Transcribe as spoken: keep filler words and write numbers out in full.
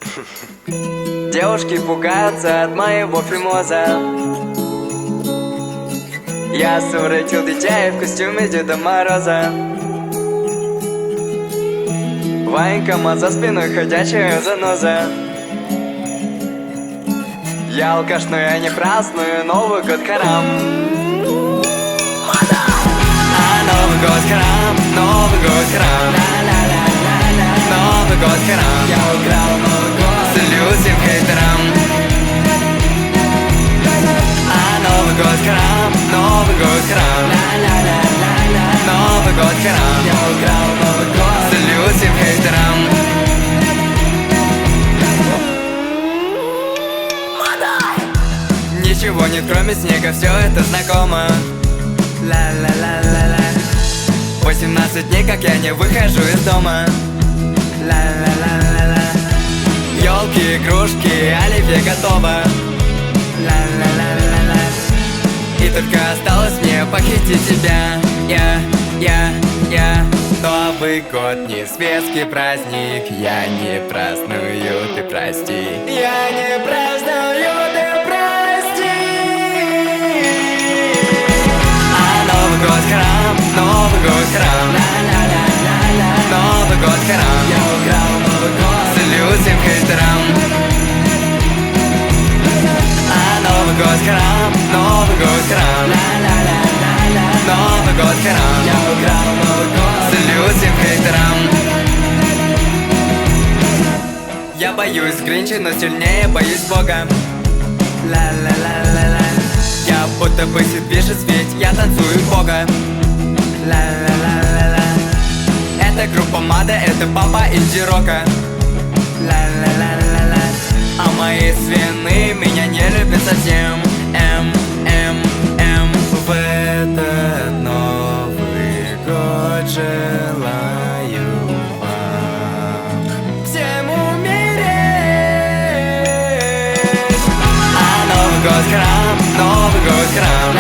Девушки пугаются от моего фимоза. Я совратил детей в костюме Деда Мороза. Военкомат за спиной, ходячая заноза. Я алкаш, но я не праздную Новый год харам. А Новый год харам, Новый год харам, Новый год харам. Я украл Новый год, салют всем хейтерам. А Новый год харам, Новый год харам, Новый год харам. Я украл Новый год, салют всем хейтерам. Ничего нет, кроме снега, все это знакомо. Ла-ла-ла-ла-ла. Восемнадцать дней, как я не выхожу из дома. Ла-ла-ла-ла-ла. Ёлки, игрушки, оливье готово. Ла-ла-ла-ла-ла. И только осталось мне похитить тебя. Я, я, я. Новый год не светский праздник. Я не праздную, ты прости. Я не праздную, ты прости. А Новый год харам, Новый год харам, Новый год харам. Я украл Новый год, салют всем хейтерам. А Новый год харам, Новый год харам, Новый год харам. Я украл Новый год, салют всем хейтерам. Я боюсь Гринча, но сильнее боюсь Бога. Ла-ла-ла-ла-ла. Я будто бы пишет ведь я танцую Бога. Ла-ла-ла-ла-ла. Это группа Мада, это папа инди-рока. Ла-ла-ла-ла-ла. А мои свины меня не любят совсем. М, М, М. В этот Новый год желаю вам всем умереть. А Новый год харам, Новый год харам,